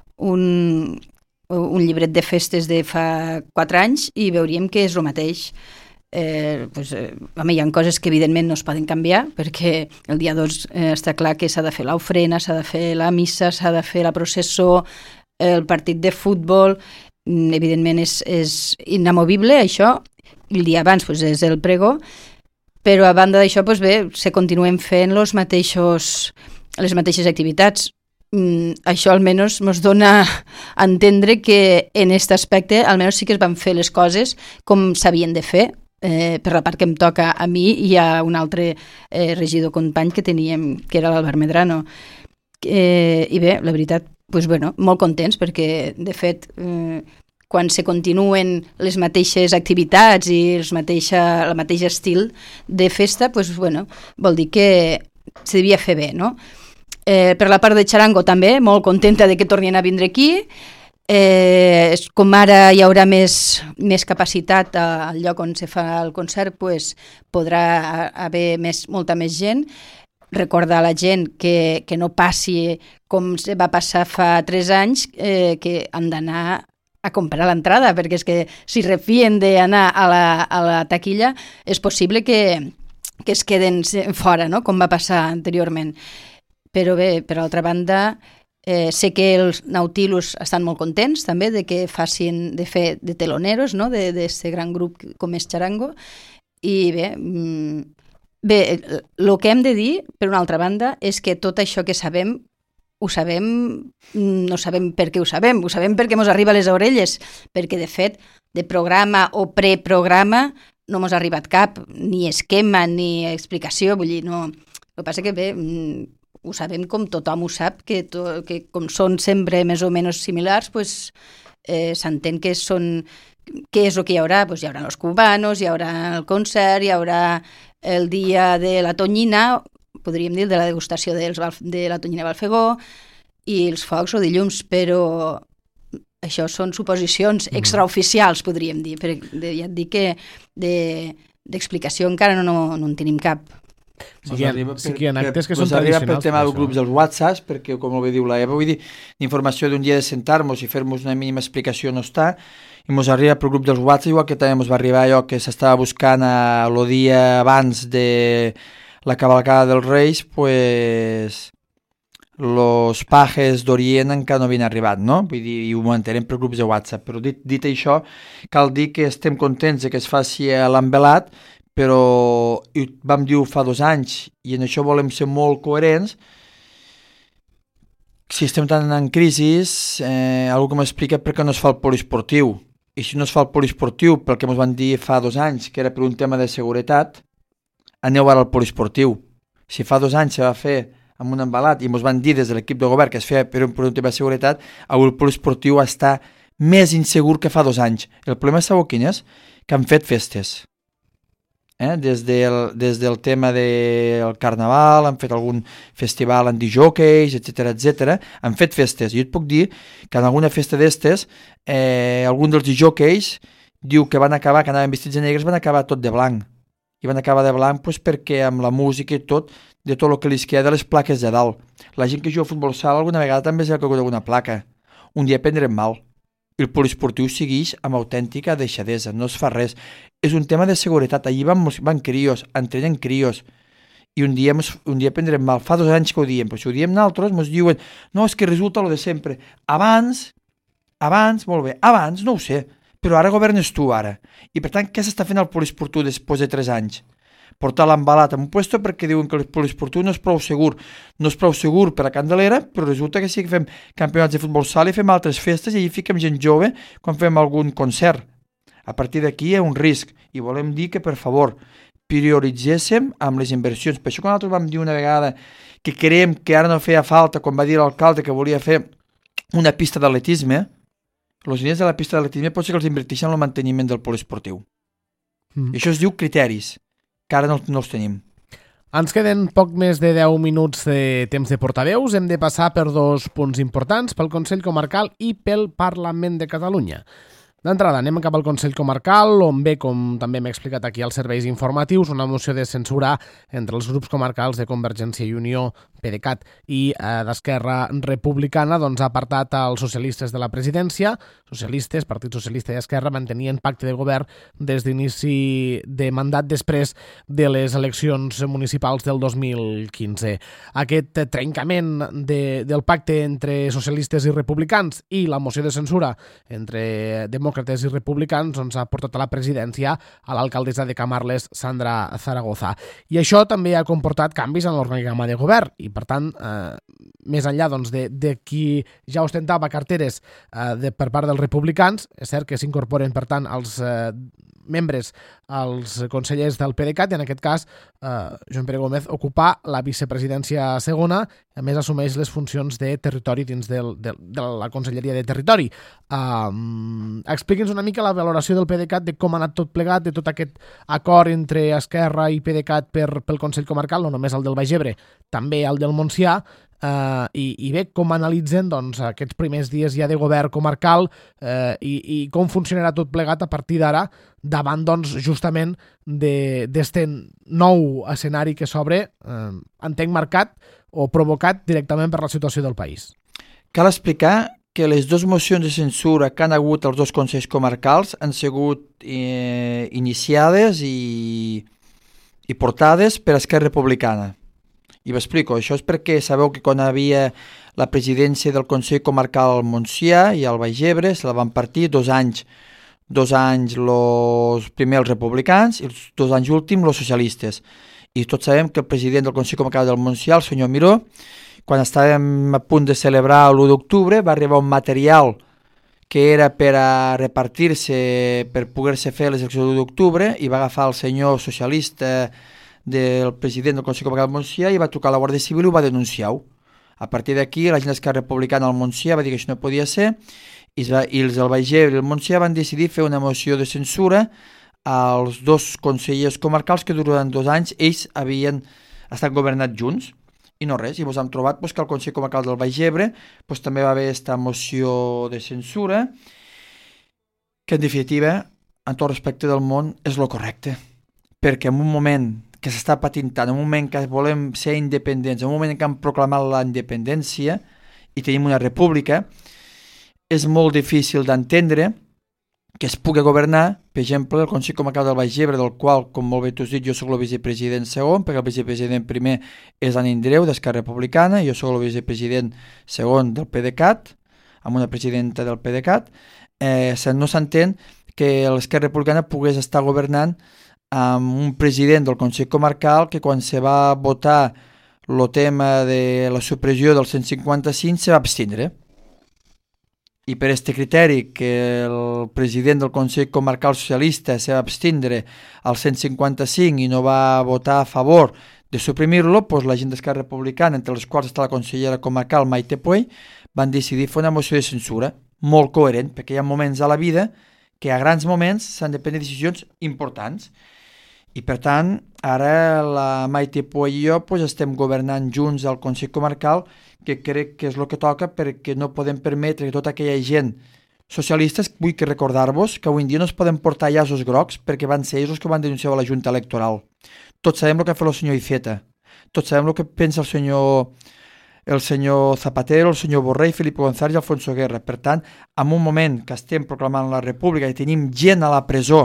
un un llibret de festes de fa quatre anys i veuríem que és el mateix. Eh, pues, eh, home, hi ha coses que evidentment no es poden canviar perquè el dia dos eh, està clar que s'ha de fer l'ofrena, s'ha de fer la missa, s'ha de fer la processó, el partit de futbol, evidentment és, és inamovible això, el dia abans pues, és el pregó, però a banda d'això pues, bé, se continuen fent los mateixos, les mateixes activitats. Mm, això almenys ens dona a entendre que en aquest aspecte almenys sí que es van fer les coses com s'havien de fer, eh, per la part que em toca a mi i a un altre eh, regidor company que teníem, que era l'Albert Medrano. Eh, I bé, la veritat, pues, bueno, molt contents perquè, de fet, eh, quan se continuen les mateixes activitats i els mateixa, el mateix estil de festa, pues, bueno, vol dir que se devia fer bé, no? Eh, per la part de charango també, molt contenta de que tornin a vindre aquí. Eh, com ara hi haurà més, més capacitat al lloc on se fa el concert, pues, podrà haver més, molta més gent. recordar a la gent que, que no passi com se va passar fa tres anys, eh, que han d'anar a comprar l'entrada, perquè és que si refien d'anar a la, a la taquilla és possible que, que es queden fora, no? Com va passar anteriorment. Però bé, per altra banda, eh, sé que els Nautilus estan molt contents també de que facin de fer de teloneros, no? d'aquest gran grup com és Charango, i bé, bé, el que hem de dir, per una altra banda, és que tot això que sabem ho sabem, no sabem per què ho sabem, ho sabem perquè ens arriba a les orelles, perquè de fet, de programa o preprograma no ens ha arribat cap, ni esquema, ni explicació, vull dir, no... El que passa que bé, ho sabem com tothom ho sap, que, to, que com són sempre més o menys similars, pues, eh, s'entén que són... Què és el que hi haurà? Pues hi haurà els cubanos, hi haurà el concert, hi haurà el dia de la tonyina, podríem dir, de la degustació dels, de la tonyina Balfegó, i els focs o dilluns, però això són suposicions extraoficials, podríem dir, perquè ja et dic que d'explicació de, encara no, no, no en tenim cap. Sí que, hi ha, sí que hi ha actes que són tradicionals. Arriba per tema dels grups dels WhatsApps, perquè, com ho diu la Eva, vull dir, informació d'un dia de sentar-nos i fer-nos una mínima explicació no està, i ens arriba pel grup dels WhatsApp, igual que també ens va arribar allò que s'estava buscant el dia abans de la cavalcada dels Reis, pues los pajes d'Orient encara no havien arribat, no? Vull dir, i ho entenem per grups de WhatsApp. Però dit, dit això, cal dir que estem contents de que es faci l'envelat, però vam dir-ho fa dos anys, i en això volem ser molt coherents. Si estem tan en crisi, eh, algú que m'explica per què no es fa el poliesportiu. I si no es fa el poliesportiu, pel que ens van dir fa dos anys, que era per un tema de seguretat, aneu ara al poliesportiu. Si fa dos anys se va fer amb un embalat i ens van dir des de l'equip de govern que es feia per un, per un tema de seguretat, avui el poliesportiu està més insegur que fa dos anys. El problema, sabeu quin és? Que han fet festes. Eh? Des, del, des del tema del carnaval, han fet algun festival amb disjòqueis, etcètera, etcètera, han fet festes. Jo et puc dir que en alguna festa d'estes, eh, algun dels disjòqueis diu que van acabar, que anaven vestits de negres, van acabar tot de blanc. I van acabar de blanc pues, perquè amb la música i tot, de tot el que li queda de les plaques de dalt. La gent que juga a futbol sala alguna vegada també s'ha caigut alguna placa. Un dia prendrem mal. El poliesportiu segueix amb autèntica deixadesa, no es fa res. És un tema de seguretat. Allí van, van crios, entrenen crios, i un dia, un dia prendrem mal. Fa dos anys que ho diem, però si ho diem nosaltres, ens diuen, no, és que resulta lo de sempre. Abans, abans, molt bé, abans, no ho sé, però ara governes tu, ara. I per tant, què s'està fent al poliesportiu després de tres anys? Portar l'embalat en un puesto perquè diuen que el poliesportiu no és prou segur. No és prou segur per a Candelera, però resulta que sí que fem campionats de futbol sala i fem altres festes i allà fiquem gent jove quan fem algun concert. A partir d'aquí hi ha un risc i volem dir que, per favor, prioritzéssim amb les inversions. Per això que nosaltres vam dir una vegada que creiem que ara no feia falta, quan va dir l'alcalde que volia fer una pista d'atletisme, els diners de la pista d'atletisme pot ser que els inverteixen en el manteniment del poliesportiu. Mm. I això es diu criteris, que ara no, no els tenim. Ens queden poc més de deu minuts de temps de portaveus. Hem de passar per dos punts importants, pel Consell Comarcal i pel Parlament de Catalunya. D'entrada, anem cap al Consell Comarcal, on ve, com també m'he explicat aquí als serveis informatius, una moció de censura entre els grups comarcals de Convergència i Unió, PDeCAT i eh, d'Esquerra Republicana, doncs ha apartat els socialistes de la presidència. Socialistes, Partit Socialista i Esquerra, mantenien pacte de govern des d'inici de mandat després de les eleccions municipals del dos mil quinze. Aquest trencament de, del pacte entre socialistes i republicans i la moció de censura entre demòcrates i republicans doncs, ha portat a la presidència a l'alcaldessa de Camarles, Sandra Zaragoza. I això també ha comportat canvis en l'organigrama de govern i, per tant, eh, més enllà doncs, de, de qui ja ostentava carteres eh, de, per part dels republicans, és cert que s'incorporen, per tant, els eh, membres, els consellers del PDeCAT, i en aquest cas eh, Joan Pere Gómez ocupa la vicepresidència segona, a més assumeix les funcions de territori dins del, de, de la Conselleria de Territori. Um, Expliqui'ns una mica la valoració del PDeCAT de com ha anat tot plegat, de tot aquest acord entre Esquerra i PDeCAT per, pel Consell Comarcal, no només el del Baix Ebre, també el del Montsià, Uh, i, i bé, com analitzen doncs, aquests primers dies ja de govern comarcal uh, i, i com funcionarà tot plegat a partir d'ara davant, doncs, justament d'este nou escenari que s'obre, eh, entenc marcat o provocat directament per la situació del país. Cal explicar que les dues mocions de censura que han hagut als dos consells comarcals han sigut eh, iniciades i, i portades per Esquerra Republicana. I m'explico, això és perquè sabeu que quan hi havia la presidència del Consell Comarcal al Montsià i al Baix Ebre se la van partir dos anys, dos anys los primers els republicans i els dos anys últims els socialistes. I tots sabem que el president del Consell Comarcal del Montsià, el senyor Miró, quan estàvem a punt de celebrar l'u d'octubre, va arribar un material que era per a repartir-se, per poder-se fer les eleccions de l'u d'octubre, i va agafar el senyor socialista del president del Consell Comarcal del Montsià i va trucar a la Guàrdia Civil i ho va denunciar-ho. A partir d'aquí, la gent d'Esquerra Republicana al Montsià va dir que això no podia ser i, va, i els del Baix Ebre i el Montsià van decidir fer una moció de censura als dos consellers comarcals que durant dos anys ells havien estat governat junts i no res, i ens hem trobat pues, que el Consell Comarcal del Baix Ebre pues, també va haver aquesta moció de censura que en definitiva, en tot respecte del món, és lo correcte, perquè en un moment que s'està patint tant, en un moment que volem ser independents, en un moment que han proclamat la independència i tenim una república, és molt difícil d'entendre que es pugui governar, per exemple, el Consell Comarcal del Baix Ebre, del qual, com molt bé t'ho has dit, jo soc el vicepresident segon, perquè el vicepresident primer és en Indreu, d'Esquerra Republicana, jo soc el vicepresident segon del PDeCAT, amb una presidenta del PDeCAT, eh, no s'entén que l'Esquerra Republicana pogués estar governant amb un president del Consell Comarcal que quan se va votar el tema de la supressió del cent cinquanta-cinc se va abstindre. I per aquest criteri que el president del Consell Comarcal Socialista se va abstindre al cent cinquanta-cinc i no va votar a favor de suprimir-lo, doncs la gent d'Esquerra Republicana, entre les quals està la consellera comarcal Maite Puey, van decidir fer una moció de censura molt coherent, perquè hi ha moments a la vida que a grans moments s'han de prendre decisions importants. I per tant, ara la Maite Puey i jo pues, estem governant junts al Consell Comarcal, que crec que és el que toca perquè no podem permetre que tota aquella gent socialistes, vull que recordar-vos que avui en dia no es poden portar llaços grocs perquè van ser ells els que van denunciar a la Junta Electoral. Tots sabem el que ha fet el senyor Iceta, tots sabem el que pensa el senyor, el senyor Zapatero, el senyor Borrell, Felipe González i Alfonso Guerra. Per tant, en un moment que estem proclamant la República i tenim gent a la presó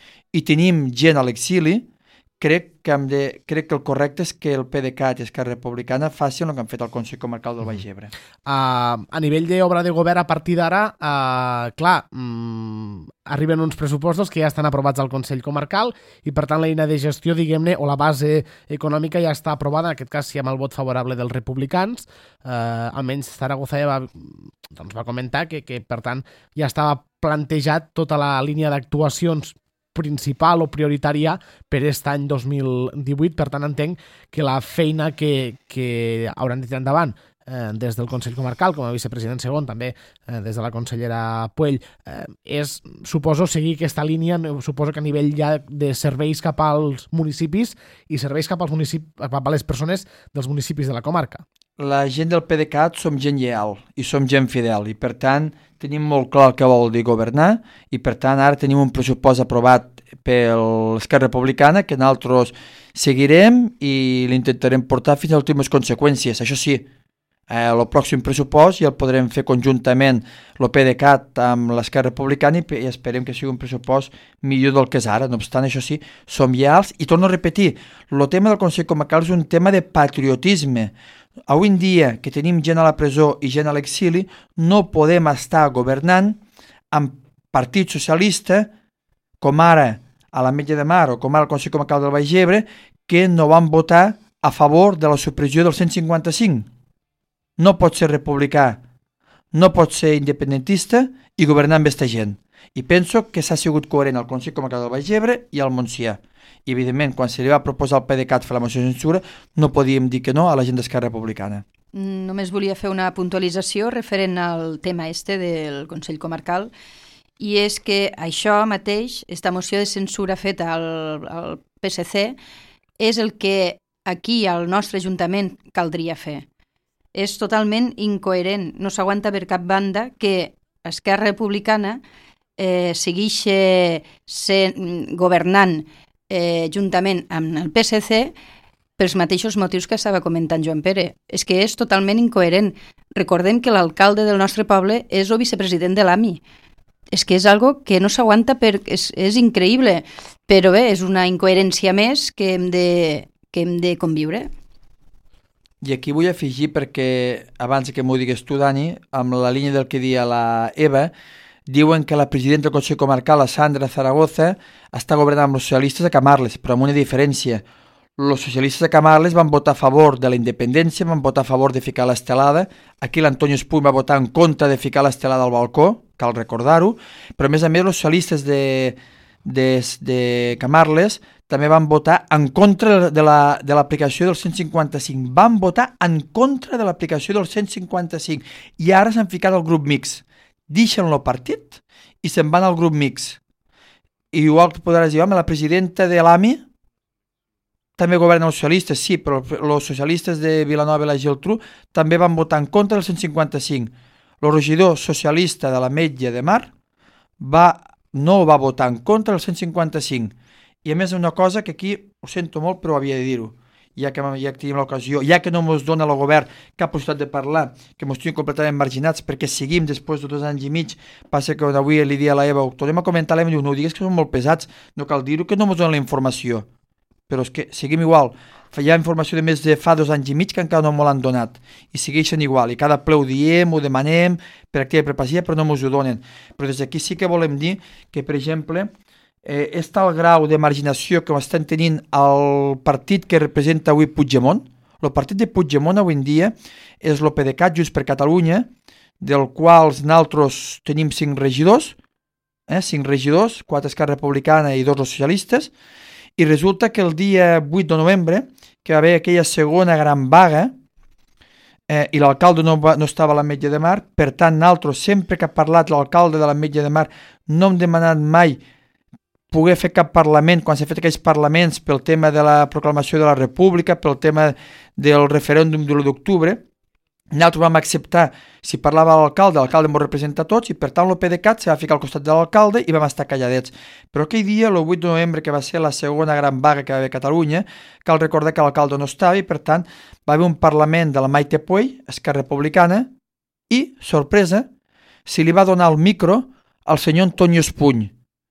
i tenim gent a l'exili, crec que, hem de, crec que el correcte és que el PDeCAT i Esquerra Republicana facin el que han fet al Consell Comarcal del Baix Ebre. Uh, a nivell d'obra de govern, a partir d'ara, uh, clar, um, arriben uns pressupostos que ja estan aprovats al Consell Comarcal i, per tant, l'eina de gestió, diguem-ne, o la base econòmica ja està aprovada, en aquest cas, sí, amb el vot favorable dels republicans. Uh, almenys Zaragoza ja va, doncs, va comentar que, que, per tant, ja estava plantejat tota la línia d'actuacions principal o prioritària per aquest any dos mil divuit, per tant entenc que la feina que, que hauran de tirar endavant eh, des del Consell Comarcal, com a vicepresident segon, també eh, des de la consellera Puell, eh, és, suposo, seguir aquesta línia, suposo que a nivell ja de serveis cap als municipis i serveis cap als municipis, cap a les persones dels municipis de la comarca. La gent del PDeCAT som gent lleal i som gent fidel i per tant tenim molt clar el que vol dir governar i per tant ara tenim un pressupost aprovat per l'Esquerra Republicana que nosaltres seguirem i l'intentarem portar fins a les últimes conseqüències. Això sí, eh, el pròxim pressupost ja el podrem fer conjuntament el PDeCAT amb l'Esquerra Republicana i esperem que sigui un pressupost millor del que és ara. No obstant, això sí, som lleals i torno a repetir, el tema del Consell Comarcal és un tema de patriotisme. Avui en dia, que tenim gent a la presó i gent a l'exili, no podem estar governant amb partit socialista, com ara a l'Ametlla de Mar o com ara al Consell Comarcal del Baix Ebre, que no van votar a favor de la supressió del cent cinquanta-cinc. No pot ser republicà, no pot ser independentista i governar amb aquesta gent. I penso que s'ha sigut coherent al Consell Comarcal del Baix Ebre i al Montsià. I, evidentment, quan se li va proposar al PDeCAT fer la moció de censura, no podíem dir que no a la gent d'Esquerra Republicana. Només volia fer una puntualització referent al tema este del Consell Comarcal, i és que això mateix, aquesta moció de censura feta al, al P S C, és el que aquí, al nostre Ajuntament, caldria fer. És totalment incoherent, no s'aguanta per cap banda que Esquerra Republicana eh, segueix sent, governant eh, juntament amb el P S C pels mateixos motius que estava comentant Joan Pere. És que és totalment incoherent. Recordem que l'alcalde del nostre poble és el vicepresident de l'A M I. És que és algo que no s'aguanta, per, és, és increïble, però bé, és una incoherència més que hem de, que hem de conviure. I aquí vull afegir, perquè abans que m'ho digues tu, Dani, amb la línia del que dia la Eva, diuen que la presidenta del Consell Comarcal, la Sandra Zaragoza, està governant amb els socialistes a Camarles, però amb una diferència. Els socialistes de Camarles van votar a favor de la independència, van votar a favor de ficar l'estelada. Aquí l'Antonio Espuy va votar en contra de ficar l'estelada al balcó, cal recordar-ho, però a més a més els socialistes de, de, de Camarles també van votar en contra de la, de l'aplicació del cent cinquanta-cinc. Van votar en contra de l'aplicació del cent cinquanta-cinc i ara s'han ficat al grup mix. Deixen el partit i se'n van al grup mix. I igual que podràs dir, home, la presidenta de l'A M I també governen els socialistes, sí, però els socialistes de Vilanova i la Geltrú també van votar en contra del cent cinquanta-cinc. El regidor socialista de l'Ametlla de Mar va, no va votar en contra del cent cinquanta-cinc. I a més una cosa que aquí ho sento molt però havia de dir-ho, ja que, ja que tenim l'ocasió, ja que no ens dona el govern cap possibilitat de parlar, que ens tinguin completament marginats perquè seguim després de dos anys i mig, passa que avui li dia a la Eva, ho tornem a comentar, l'Eva diu, no ho digues que són molt pesats, no cal dir-ho que no ens donen la informació. Però és que seguim igual, hi ha informació de més de fa dos anys i mig que encara no me l'han donat i segueixen igual, i cada ple ho diem, ho demanem per activa i per passiva, però no ens ho donen. Però des d'aquí sí que volem dir que, per exemple, eh, és tal grau de marginació que estan tenint el partit que representa avui Puigdemont. El partit de Puigdemont avui en dia és el PDeCAT, Junts per Catalunya, del qual nosaltres tenim cinc regidors, eh, cinc regidors, quatre Esquerra Republicana i dos els socialistes. I resulta que el dia vuit de novembre, que va haver aquella segona gran vaga, eh, i l'alcalde no, va, no estava a l'Ametlla de Mar, per tant, nosaltres, sempre que ha parlat l'alcalde de l'Ametlla de Mar, no hem demanat mai poder fer cap parlament, quan s'ha fet aquells parlaments pel tema de la proclamació de la República, pel tema del referèndum de l'u d'octubre. Nosaltres vam acceptar, si parlava l'alcalde, l'alcalde ens representa a tots, i per tant el PDeCAT se va ficar al costat de l'alcalde i vam estar calladets. Però aquell dia, el vuit de novembre, que va ser la segona gran vaga que va haver a Catalunya, cal recordar que l'alcalde no estava i per tant va haver un parlament de la Maite Puig, Esquerra Republicana, i, sorpresa, se li va donar el micro al senyor Antonio Espuny,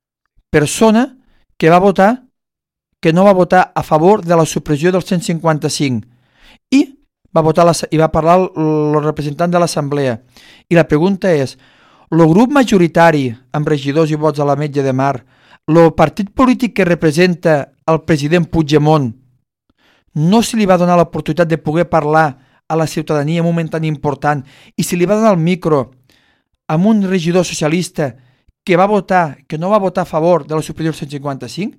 persona que va votar, que no va votar a favor de la supressió del cent cinquanta-cinc, i va votar la, i va parlar el, el representant de l'Assemblea. I la pregunta és, el grup majoritari amb regidors i vots a l'Ametlla de Mar, el partit polític que representa el president Puigdemont, no se li va donar l'oportunitat de poder parlar a la ciutadania en un moment tan important i se li va donar el micro amb un regidor socialista que va votar, que no va votar a favor de la supressió del cent cinquanta-cinc?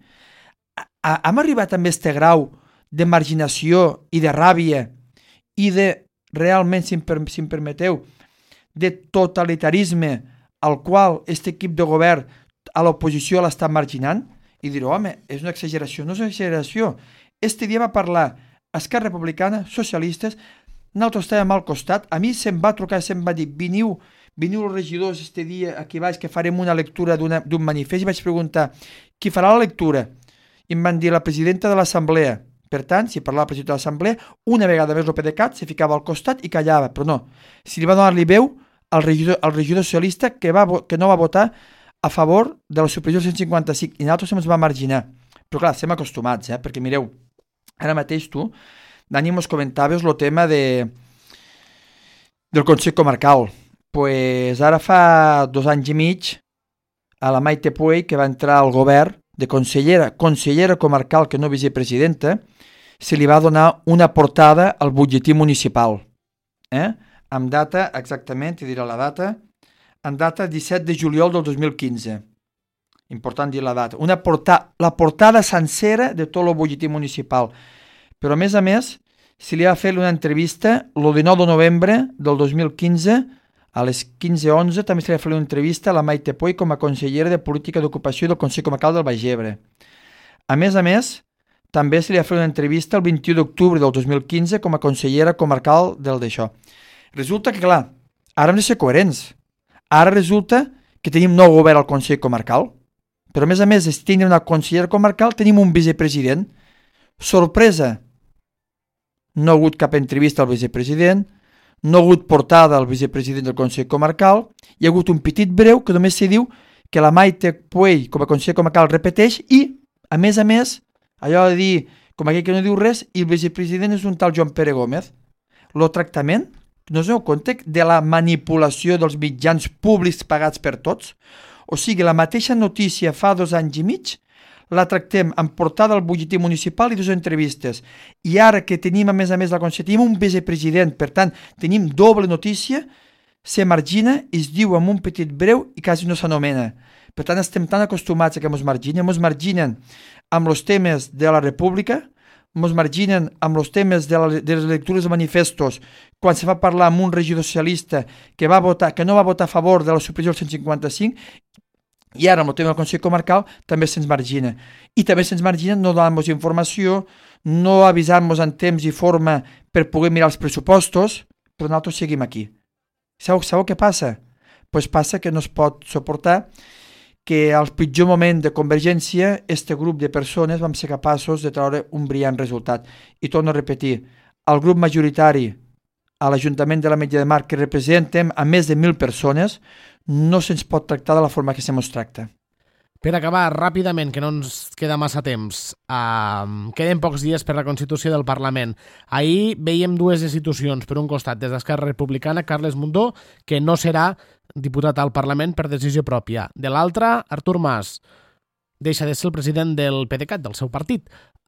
Hem arribat també a este grau de marginació i de ràbia i de, realment, si em, per, si em permeteu, de totalitarisme al qual aquest equip de govern a l'oposició l'està marginant? I dir, home, és una exageració. No és una exageració. Este dia va parlar Esquerra Republicana, socialistes, nosaltres estàvem al costat, a mi se'm va trucar, se'm va dir, veniu, veniu els regidors este dia aquí baix que farem una lectura d'un manifest, i vaig preguntar, qui farà la lectura? I em van dir la presidenta de l'Assemblea. Per tant, si parlava el president de l'Assemblea, una vegada més el PDeCAT se ficava al costat i callava, però no. Si li va donar-li veu al regidor, al regidor socialista que, va, que no va votar a favor de la supressió del cent cinquanta-cinc, i nosaltres ens va marginar. Però clar, estem acostumats, eh? Perquè mireu, ara mateix tu, Dani, mos comentaves el tema de, del Consell Comarcal. Pues ara fa dos anys i mig, a la Maite Puig, que va entrar al govern de consellera, consellera comarcal que no vicepresidenta, se li va donar una portada al butlletí municipal. Eh? Amb data, exactament, i diré la data, en data disset de juliol del dos mil quinze. Important dir la data. Una porta, la portada sencera de tot el butlletí municipal. Però a més a més, se li va fer una entrevista el dinou de novembre del dos mil quinze, a les quinze onze, també se li va fer una entrevista a la Maite Puig com a consellera de Política d'Ocupació del Consell Comarcal del Baix Ebre. A més a més, també se li va fer una entrevista el vint-i-u d'octubre del dos mil quinze com a consellera comarcal del d'això. Resulta que, clar, ara hem de ser coherents. Ara resulta que que tenim nou govern al Consell Comarcal, però a més a més de tenir una consellera comarcal, tenim un vicepresident. Sorpresa, no ha hagut cap entrevista al vicepresident, no ha hagut portada al vicepresident del Consell Comarcal, hi ha hagut un petit breu que només s'hi diu que la Maite Puell com a consellera comarcal repeteix i, a més a més, allò de dir, com aquell que no diu res, i el vicepresident és un tal Joan Pere Gómez. El tractament, no us heu compte de la manipulació dels mitjans públics pagats per tots? O sigui, la mateixa notícia fa dos anys i mig la tractem en portada al butlletí municipal i dues entrevistes. I ara que tenim, a més a més, la consellera, tenim un vicepresident, per tant, tenim doble notícia, se margina, es diu amb un petit breu i quasi no s'anomena. Per tant, estem tan acostumats a que ens marginen, ens marginen amb els temes de la República, ens marginen amb els temes de, la, de les lectures de manifestos, quan se va parlar amb un regidor socialista que, va votar, que no va votar a favor de la supressió del cent cinquanta-cinc, i ara amb el tema del Consell Comarcal també se'ns margina. I també se'ns margina no donant-nos informació, no avisant-nos en temps i forma per poder mirar els pressupostos, però nosaltres seguim aquí. Sabeu, sabeu què passa? Pues passa que no es pot suportar que al pitjor moment de Convergència, este grup de persones vam ser capaços de treure un brillant resultat. I torno a repetir, el grup majoritari a l'Ajuntament de l'Ametlla de Mar, que representem a més de mil persones, no se'ns pot tractar de la forma que se mos tracta. Per acabar, ràpidament, que no ens queda massa temps, uh, queden pocs dies per la Constitució del Parlament. Ahir veiem dues institucions. Per un costat, des d'Esquerra Republicana, Carles Mundó, que no serà diputat al Parlament per decisió pròpia. De l'altra, Artur Mas, deixa de ser el president del PDeCAT, del seu partit.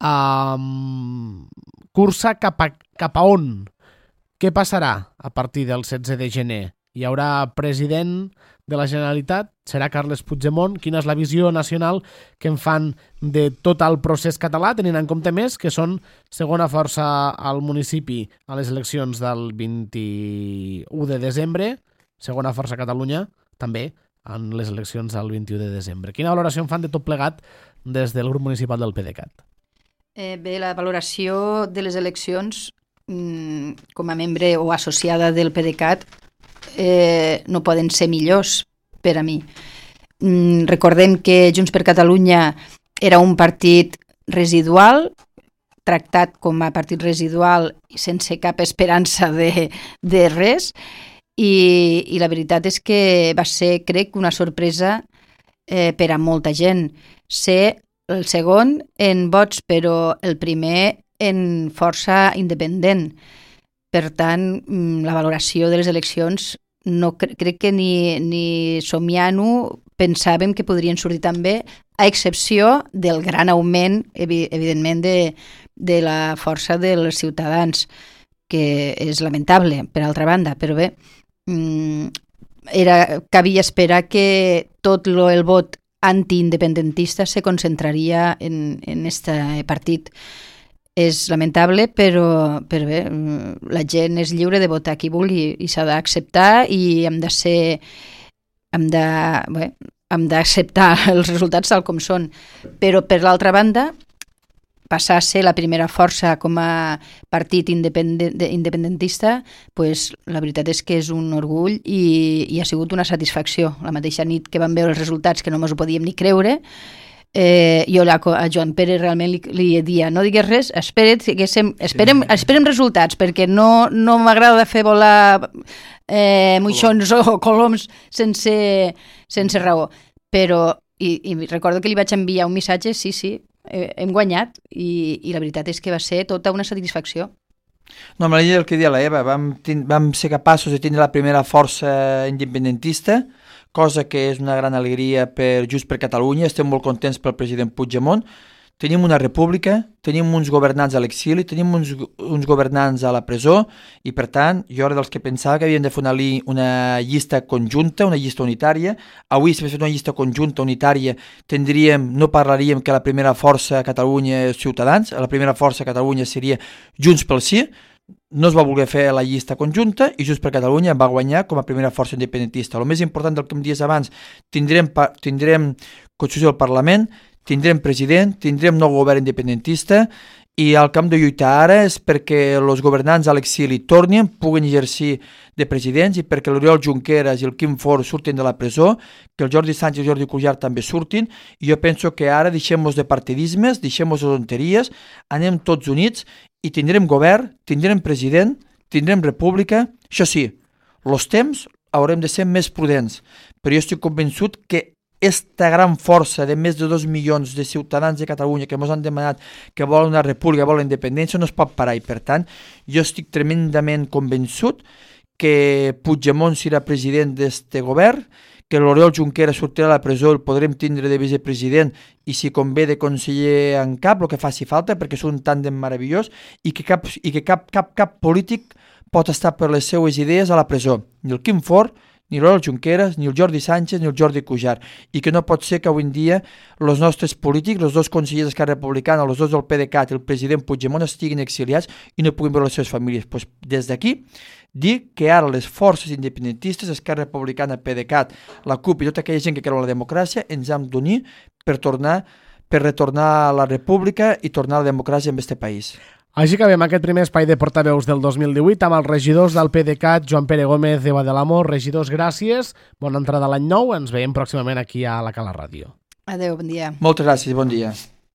Uh, cursa cap a, cap a on? Què passarà a partir del setze de gener? Hi haurà president de la Generalitat? Serà Carles Puigdemont? Quina és la visió nacional que en fan de tot el procés català, tenint en compte més que són segona força al municipi a les eleccions del vint-i-u de desembre, segona força a Catalunya també en les eleccions del vint-i-u de desembre. Quina valoració en fan de tot plegat des del grup municipal del PDeCAT? Eh, bé, la valoració de les eleccions mm, com a membre o associada del PDeCAT Eh, no poden ser millors per a mi. Mm, recordem que Junts per Catalunya era un partit residual, tractat com a partit residual i sense cap esperança de, de res, i, i la veritat és que va ser, crec, una sorpresa eh, per a molta gent. Ser el segon en vots, però el primer en força independent. Per tant, la valoració de les eleccions no cre crec que ni, ni somiant-ho pensàvem que podrien sortir tan bé, a excepció del gran augment, evi evidentment, de, de la força dels ciutadans, que és lamentable, per altra banda, però bé, era, cabia esperar que tot lo, el vot antiindependentista se concentraria en, en este partit. És lamentable, però, però bé, la gent és lliure de votar qui vulgui i s'ha d'acceptar i hem de ser hem de, bé, hem d'acceptar els resultats tal com són. Però per l'altra banda, passar a ser la primera força com a partit independent, independentista, pues, la veritat és que és un orgull i, i ha sigut una satisfacció. La mateixa nit que vam veure els resultats, que no ens ho podíem ni creure, Eh, jo a Joan Pere realment li, li dia no digues res, espera't, esperem, esperem, esperem resultats, perquè no, no m'agrada fer volar eh, moixons o coloms sense, sense raó, però i, i recordo que li vaig enviar un missatge, sí, sí, eh, hem guanyat i, i la veritat és que va ser tota una satisfacció. No, amb la llei del que dia la Eva, vam, vam ser capaços de tindre la primera força independentista, cosa que és una gran alegria per Junts per Catalunya, estem molt contents pel president Puigdemont. Tenim una república, tenim uns governants a l'exili, tenim uns, uns governants a la presó i, per tant, jo era dels que pensava que havíem de fer una, li, una llista conjunta, una llista unitària. Avui, si fes una llista conjunta unitària, tindríem, no parlaríem que la primera força a Catalunya és Ciutadans, la primera força a Catalunya seria Junts pel Sí. No es va voler fer la llista conjunta i Junts per Catalunya va guanyar com a primera força independentista. El més important del que em dies abans, tindrem, tindrem Constitució del Parlament, tindrem president, tindrem nou govern independentista i el que hem de lluitar ara és perquè els governants a l'exili tornin, puguin exercir de presidents i perquè l'Oriol Junqueras i el Quim Forn surtin de la presó, que el Jordi Sánchez i el Jordi Cuixart també surtin, i jo penso que ara deixem-nos de partidismes, deixem-nos de tonteries, anem tots units i tindrem govern, tindrem president, tindrem república. Això sí, els temps haurem de ser més prudents, però jo estic convençut que esta gran força de més de dos milions de ciutadans de Catalunya que ens han demanat que volen una república, volen independència, no es pot parar, i per tant jo estic tremendament convençut que Puigdemont serà president d'este govern, que l'Oriol Junqueras sortirà a la presó, el podrem tindre de vicepresident i si convé de conseller en cap, el que faci falta, perquè és un tàndem meravellós, i que cap, i que cap, cap, cap polític pot estar per les seues idees a la presó, ni el Quim Forn, ni l'Oriol Junqueras, ni el Jordi Sánchez, ni el Jordi Cuixart, i que no pot ser que avui en dia els nostres polítics, els dos consellers d'Esquerra Republicana, els dos del PDeCAT i el president Puigdemont estiguin exiliats i no puguin veure les seves famílies. Pues, des d'aquí, dir que ara les forces independentistes, Esquerra Republicana, PDeCAT, la CUP i tota aquella gent que creu en la democràcia, ens hem d'unir per tornar, per retornar a la república i tornar a la democràcia en aquest país. Així acabem aquest primer espai de portaveus del dos mil divuit amb els regidors del PDeCAT, Joan Pere Gómez, Eva de l'Amor. Regidors, gràcies. Bona entrada a l'any nou. Ens veiem pròximament aquí a la Cala Ràdio. Adéu, bon dia. Moltes gràcies, bon dia.